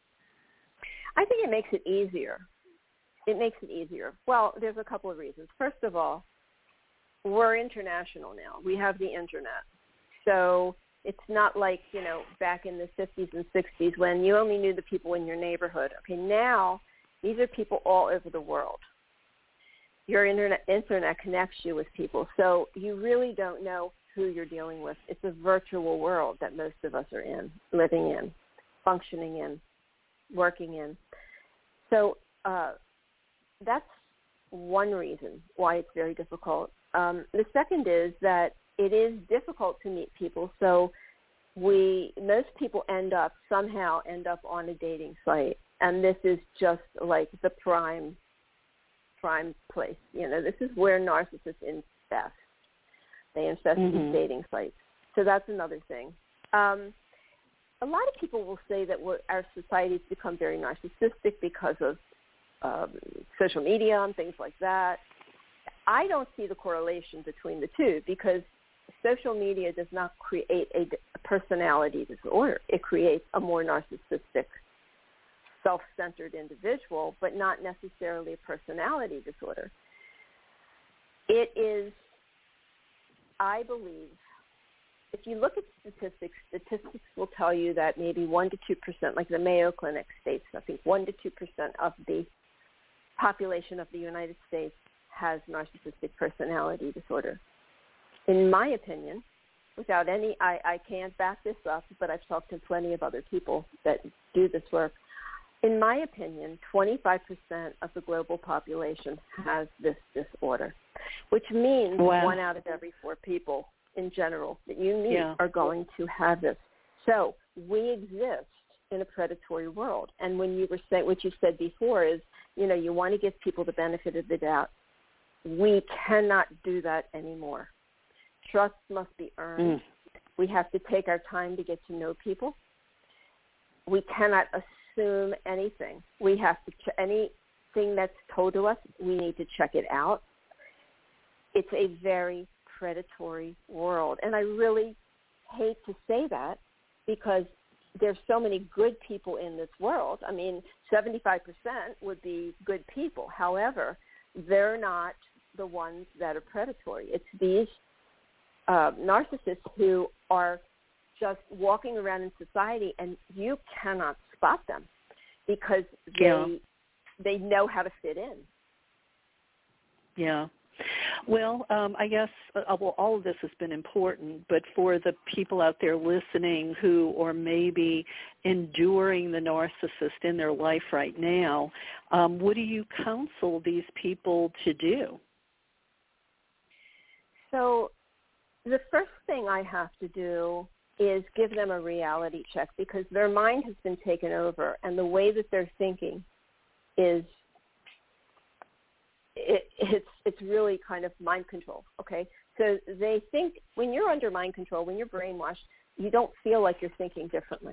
I think it makes it easier. It makes it easier. Well, there's a couple of reasons. First of all, we're international now. We have the internet. So it's not like, you know, back in the fifties and sixties when you only knew the people in your neighborhood. Okay, now these are people all over the world. Your internet, internet connects you with people. So you really don't know who you're dealing with. It's a virtual world that most of us are in, living in, functioning in, working in. So uh, that's one reason why it's very difficult. Um, the second is that it is difficult to meet people, so we most people end up somehow end up on a dating site, and this is just like the prime prime place. You know, this is where narcissists infest. They infest mm-hmm. these dating sites. So that's another thing. Um, a lot of people will say that we're, our society's become very narcissistic because of um, social media and things like that. I don't see the correlation between the two because social media does not create a personality disorder. It creates a more narcissistic, self-centered individual, but not necessarily a personality disorder. It is, I believe, if you look at statistics, statistics will tell you that maybe one to two percent, like the Mayo Clinic states, I think one to two percent of the population of the United States has narcissistic personality disorder. In my opinion, without any, I, I can't back this up, but I've talked to plenty of other people that do this work. In my opinion, twenty-five percent of the global population has this disorder, which means wow. one out of every four people in general that you meet yeah. are going to have this. So we exist in a predatory world. And when you were saying, what you said before is, you know, you want to give people the benefit of the doubt. We cannot do that anymore. Trust must be earned. Mm. We have to take our time to get to know people. We cannot assume anything. We have to, ch- anything that's told to us, we need to check it out. It's a very predatory world. And I really hate to say that because there's so many good people in this world. I mean, seventy-five percent would be good people. However, they're not the ones that are predatory. It's these uh, narcissists who are just walking around in society and you cannot spot them because they yeah. they know how to fit in. Yeah. Well, um, I guess uh, well, all of this has been important, but for the people out there listening who are maybe enduring the narcissist in their life right now, um, what do you counsel these people to do? So the first thing I have to do is give them a reality check because their mind has been taken over and the way that they're thinking is It, it's it's really kind of mind control, okay? So they think when you're under mind control, when you're brainwashed, you don't feel like you're thinking differently.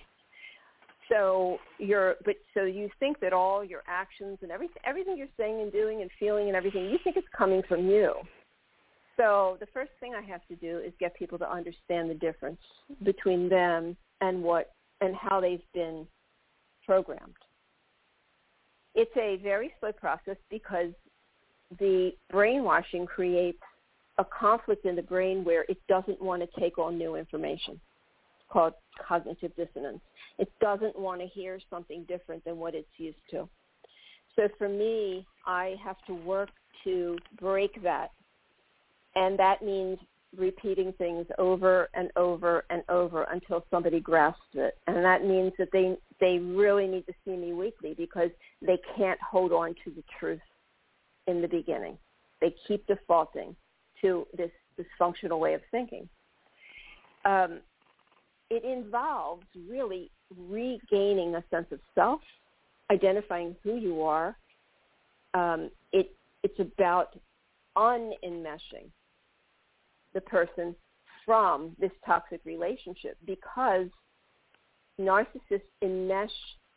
So you're, but so you think that all your actions and everything, everything you're saying and doing and feeling and everything, you think it's coming from you. So the first thing I have to do is get people to understand the difference between them and what and how they've been programmed. It's a very slow process because the brainwashing creates a conflict in the brain where it doesn't want to take on new information. It's called cognitive dissonance. It doesn't want to hear something different than what it's used to. So for me, I have to work to break that. And that means repeating things over and over and over until somebody grasps it. And that means that they they really need to see me weekly because they can't hold on to the truth in the beginning. They keep defaulting to this dysfunctional way of thinking. Um, it involves really regaining a sense of self, identifying who you are. Um, it, it's about unenmeshing the person from this toxic relationship because narcissists enmesh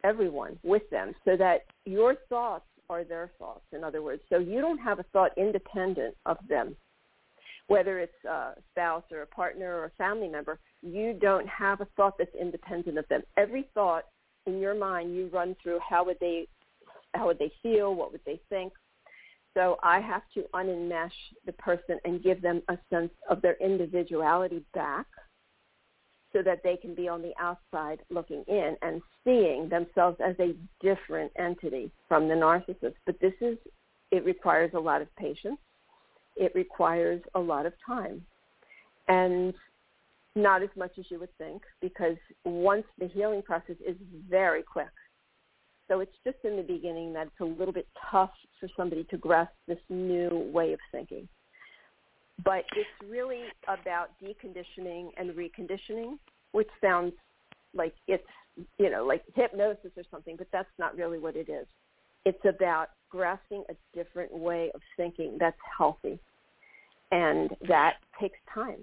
everyone with them so that your thoughts are their thoughts, in other words. So you don't have a thought independent of them. Whether it's a spouse or a partner or a family member, you don't have a thought that's independent of them. Every thought in your mind you run through how would they how would they feel, what would they think. So I have to unenmesh the person and give them a sense of their individuality back so that they can be on the outside looking in and seeing themselves as a different entity from the narcissist. But this is, it requires a lot of patience. It requires a lot of time. And not as much as you would think, because once the healing process is very quick. So it's just in the beginning that it's a little bit tough for somebody to grasp this new way of thinking. But it's really about deconditioning and reconditioning, which sounds like it's, you know, like hypnosis or something, but that's not really what it is. It's about grasping a different way of thinking that's healthy, and that takes time.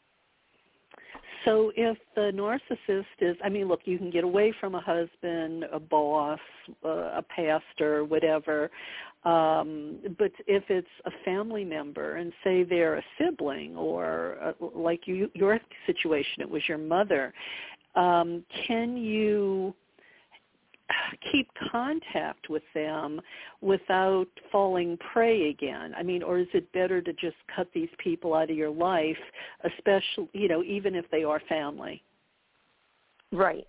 So if the narcissist is, I mean, look, you can get away from a husband, a boss, uh, a pastor, whatever, um, but if it's a family member and say they're a sibling or uh, like you, your situation, it was your mother, um, can you keep contact with them without falling prey again? I mean, or is it better to just cut these people out of your life, especially, you know, even if they are family? Right.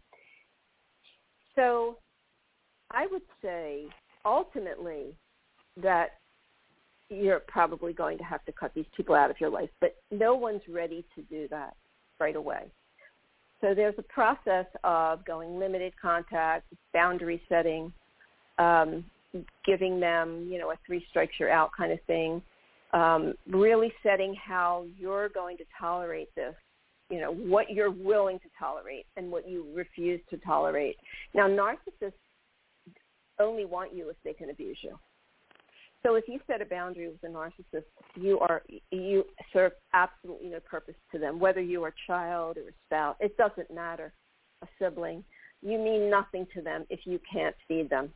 So I would say ultimately that you're probably going to have to cut these people out of your life, but no one's ready to do that right away. So there's a process of going limited contact, boundary setting, um, giving them, you know, a three strikes you're out kind of thing, um, really setting how you're going to tolerate this, you know, what you're willing to tolerate and what you refuse to tolerate. Now, narcissists only want you if they can abuse you. So if you set a boundary with a narcissist, you are you serve absolutely no purpose to them, whether you are a child or a spouse. It doesn't matter, a sibling. You mean nothing to them if you can't feed them.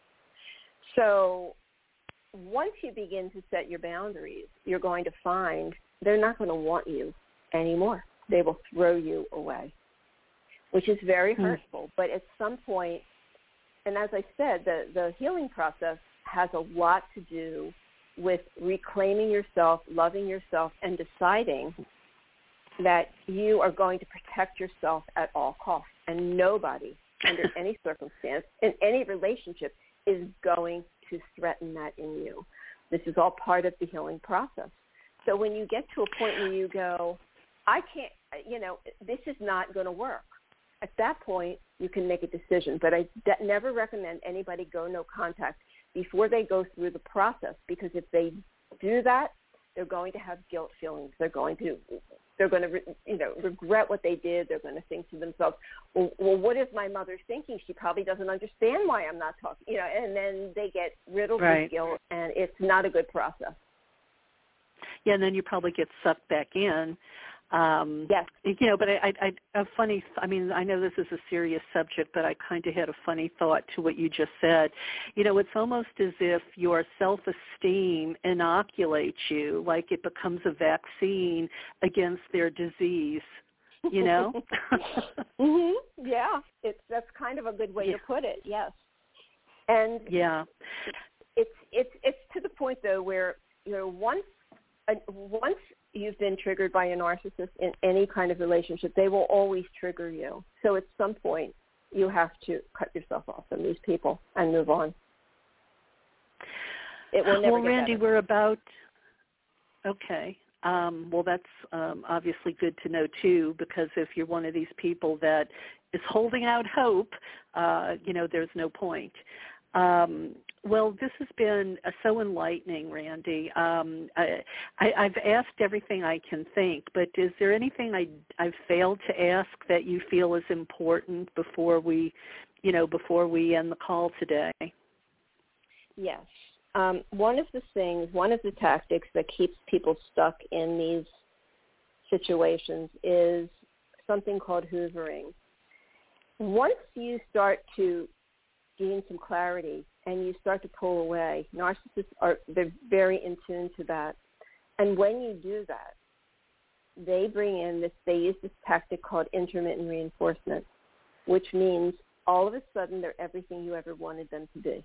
So once you begin to set your boundaries, you're going to find they're not going to want you anymore. They will throw you away, which is very mm-hmm. hurtful. But at some point, and as I said, the, the healing process has a lot to do with reclaiming yourself, loving yourself, and deciding that you are going to protect yourself at all costs. And nobody, under any circumstance, in any relationship, is going to threaten that in you. This is all part of the healing process. So when you get to a point where you go, I can't, you know, this is not going to work, at that point, you can make a decision. But I de- never recommend anybody go no contact before they go through the process, because if they do that, they're going to have guilt feelings. They're going to, they're going to, re, you know, regret what they did. They're going to think to themselves, well, well, what is my mother thinking? She probably doesn't understand why I'm not talking, you know. And then they get riddled right. with guilt, and it's not a good process. Yeah, and then you probably get sucked back in. Um, yes. You know, but I, I, I, a funny, I mean, I know this is a serious subject, but I kind of had a funny thought to what you just said. You know, it's almost as if your self-esteem inoculates you, like it becomes a vaccine against their disease, you know? mm-hmm. Yeah, it's, that's kind of a good way yeah. to put it, yes. And yeah, it's, it's, it's to the point, though, where, you know, once, uh, once you've been triggered by a narcissist in any kind of relationship, they will always trigger you. So at some point, you have to cut yourself off from these people and move on. It will never well, get Randy, better. we're about, okay. Um, well, that's um, obviously good to know, too, because if you're one of these people that is holding out hope, uh, you know, there's no point. Um, well, this has been uh, so enlightening, Randy. Um, I, I, I've asked everything I can think, but is there anything I, I've failed to ask that you feel is important before we, you know, before we end the call today? Yes. Um, one of the things, one of the tactics that keeps people stuck in these situations is something called hoovering. Once you start to gain some clarity and you start to pull away. Narcissists are, they're very in tune to that. And when you do that, they bring in this, they use this tactic called intermittent reinforcement, which means all of a sudden they're everything you ever wanted them to be.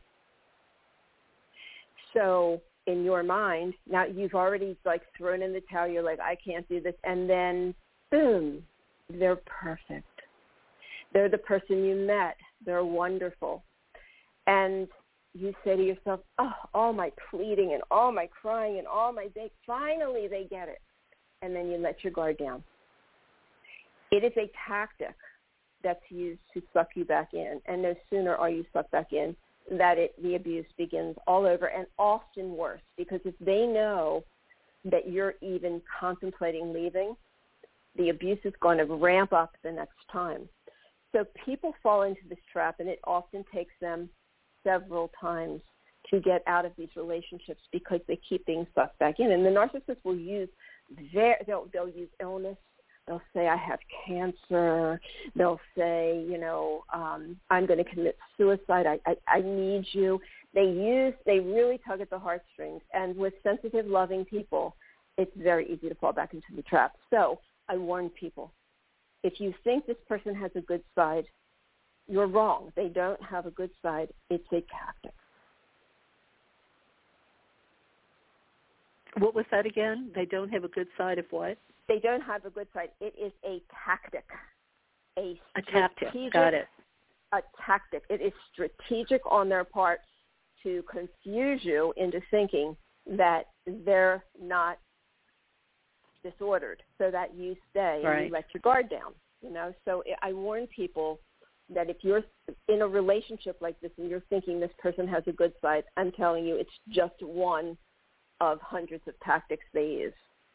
So in your mind, now you've already like thrown in the towel, you're like, I can't do this. And then, boom, they're perfect. They're the person you met. They're wonderful. And you say to yourself, oh, all my pleading and all my crying and all my begging, finally they get it. And then you let your guard down. It is a tactic that's used to suck you back in. And no sooner are you sucked back in that it, the abuse begins all over, and often worse, because if they know that you're even contemplating leaving, the abuse is going to ramp up the next time. So people fall into this trap, and it often takes them several times to get out of these relationships because they keep being sucked back in. And the narcissist will use their, they'll, they'll use illness. They'll say, I have cancer. They'll say, you know, um, I'm going to commit suicide. I, I, I need you. They use, they really tug at the heartstrings. And with sensitive, loving people, it's very easy to fall back into the trap. So I warn people, if you think this person has a good side, you're wrong. They don't have a good side. It's a tactic. What was that again? They don't have a good side of what? They don't have a good side. It is a tactic. A, a tactic. Got it. A tactic. It is strategic on their part to confuse you into thinking that they're not disordered, so that you stay right. and you let your guard down. You know, so I warn people that if you're in a relationship like this and you're thinking this person has a good side, I'm telling you, it's just one of hundreds of tactics they use.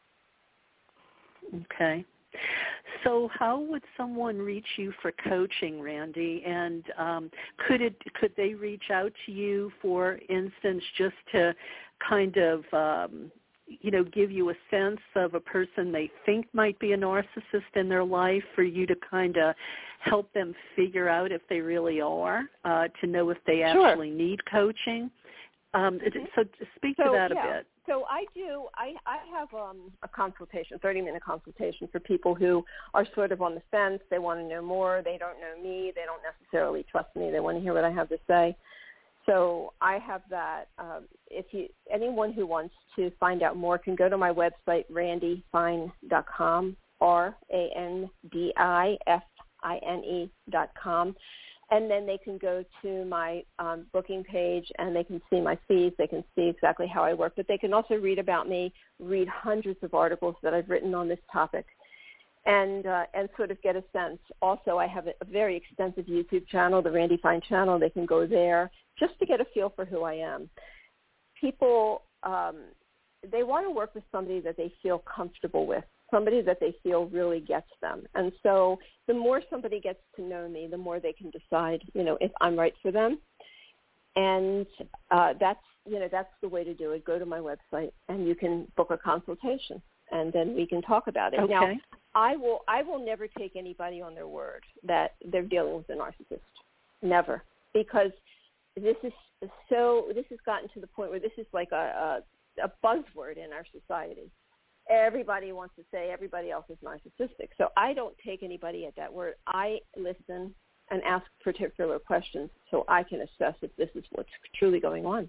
Okay. So how would someone reach you for coaching, Randy? And um, could it could they reach out to you, for instance, just to kind of, um, you know, give you a sense of a person they think might be a narcissist in their life, for you to kind of help them figure out if they really are, uh, to know if they Sure. actually need coaching? Um, mm-hmm. So speak so, to that yeah. a bit. So I do, I, I have um, a consultation, thirty-minute consultation for people who are sort of on the fence. They want to know more. They don't know me. They don't necessarily trust me. They want to hear what I have to say. So I have that. Um, if you, anyone who wants to find out more can go to my website, randy fine dot com, R A N D I F I N E dot com. And then they can go to my um, booking page, and they can see my fees. They can see exactly how I work. But they can also read about me, read hundreds of articles that I've written on this topic, and uh, and sort of get a sense. Also, I have a, a very extensive YouTube channel, the Randy Fine channel. They can go there just to get a feel for who I am. People, um, they want to work with somebody that they feel comfortable with, somebody that they feel really gets them. And so the more somebody gets to know me, the more they can decide, you know, if I'm right for them. And uh, that's, you know, that's the way to do it. Go to my website and you can book a consultation, and then we can talk about it. Okay. Now, I will, I will never take anybody on their word that they're dealing with a narcissist. Never. Because this is so, this has gotten to the point where this is like a, a, a buzzword in our society. Everybody wants to say everybody else is narcissistic. So I don't take anybody at that word. I listen and ask particular questions so I can assess if this is what's truly going on.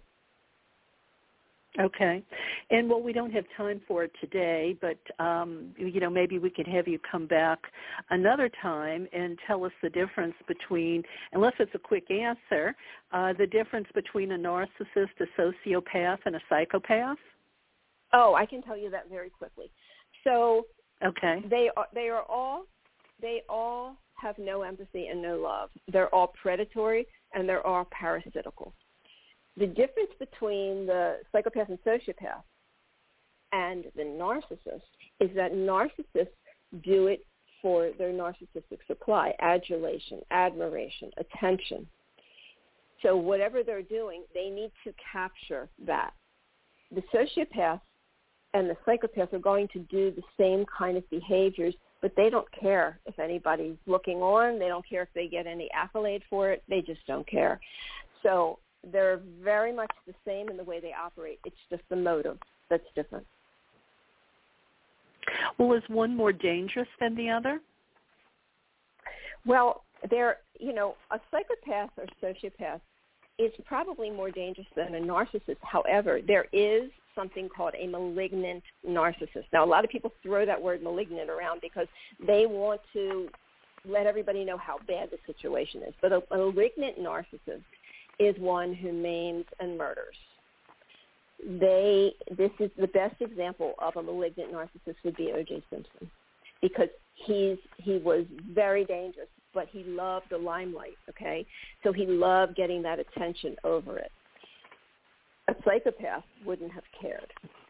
Okay. And, well, we don't have time for it today, but, um, you know, maybe we could have you come back another time and tell us the difference between, unless it's a quick answer, uh, the difference between a narcissist, a sociopath, and a psychopath. Oh, I can tell you that very quickly. So okay. they are they are all they all have no empathy and no love. They're all predatory and they're all parasitical. The difference between the psychopath and sociopath and the narcissist is that narcissists do it for their narcissistic supply, adulation, admiration, attention. So whatever they're doing, they need to capture that. The sociopath and the psychopaths are going to do the same kind of behaviors, but they don't care if anybody's looking on. They don't care if they get any accolade for it. They just don't care. So they're very much the same in the way they operate. It's just the motive that's different. Well, is one more dangerous than the other? Well, they're, you know, a psychopath or sociopath is probably more dangerous than a narcissist. However, there is something called a malignant narcissist. Now, a lot of people throw that word malignant around because they want to let everybody know how bad the situation is. But a, a malignant narcissist is one who maims and murders. They, this is the best example of a malignant narcissist would be O J Simpson, because he's he was very dangerous, but he loved the limelight, okay? So he loved getting that attention over it. A psychopath wouldn't have cared.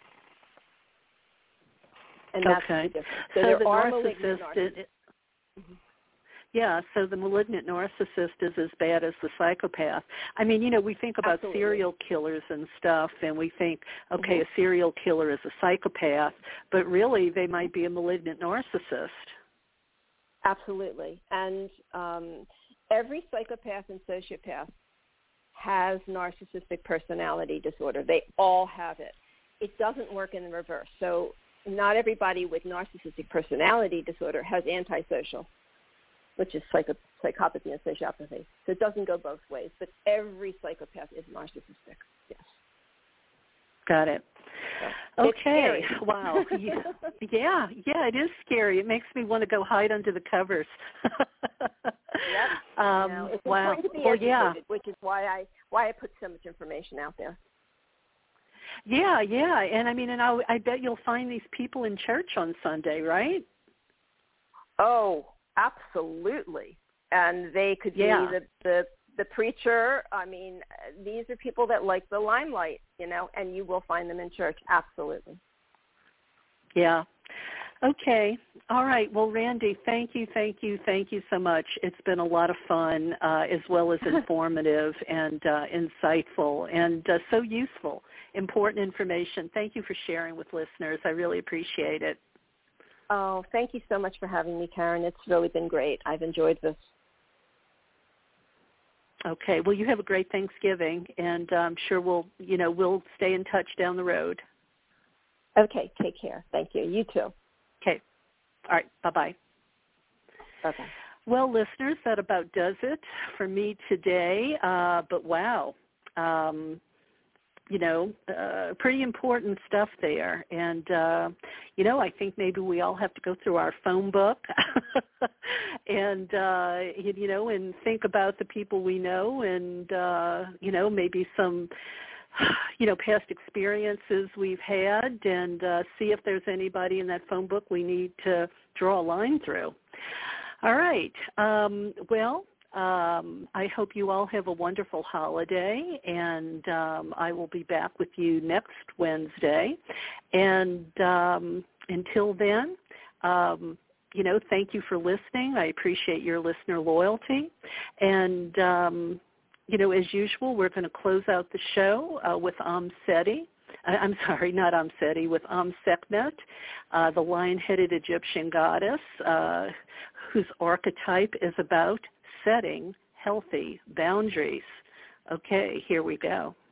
And that's okay. the difference. So, so there the are narcissist, malignant narcissists. It, mm-hmm. Yeah, so the malignant narcissist is as bad as the psychopath. I mean, you know, we think about Absolutely. serial killers and stuff, and we think, okay, Mm-hmm. a serial killer is a psychopath, but really they might be a malignant narcissist. Absolutely. And um, every psychopath and sociopath has narcissistic personality disorder. They all have it. It doesn't work in the reverse. So not everybody with narcissistic personality disorder has antisocial, which is psycho- psychopathy and sociopathy. So it doesn't go both ways. But every psychopath is narcissistic, yes. Got it. So, okay. Wow. Yeah. yeah, yeah, it is scary. It makes me want to go hide under the covers. Yep. Um, you know, it's wow. important to be well, educated, yeah. which is why I why I put so much information out there. Yeah, yeah. And I mean, and I, I bet you'll find these people in church on Sunday, right? Oh, absolutely. And they could yeah. be the, the the preacher. I mean, these are people that like the limelight, you know, and you will find them in church. Absolutely. Yeah. Okay. All right. Well, Randi, thank you, thank you, thank you so much. It's been a lot of fun, uh, as well as informative and uh, insightful and uh, so useful, important information. Thank you for sharing with listeners. I really appreciate it. Oh, thank you so much for having me, Karen. It's really been great. I've enjoyed this. Okay. Well, you have a great Thanksgiving, and I'm sure we'll, you know, we'll stay in touch down the road. Okay. Take care. Thank you. You too. Okay. All right. Bye-bye. Bye-bye. Well, listeners, that about does it for me today. Uh, but wow, um, you know, uh, pretty important stuff there. And, uh, you know, I think maybe we all have to go through our phone book and, uh, you know, and think about the people we know and, uh, you know, maybe some, you know, past experiences we've had and uh, see if there's anybody in that phone book we need to draw a line through. All right. Um, well, um, I hope you all have a wonderful holiday, and um, I will be back with you next Wednesday. And um, until then, um, you know, thank you for listening. I appreciate your listener loyalty. And, um, you know, as usual, we're going to close out the show uh, with Om Seti. I'm sorry, not Om Seti, with Om Sekhmet, uh, the lion-headed Egyptian goddess, uh, whose archetype is about setting healthy boundaries. Okay, here we go.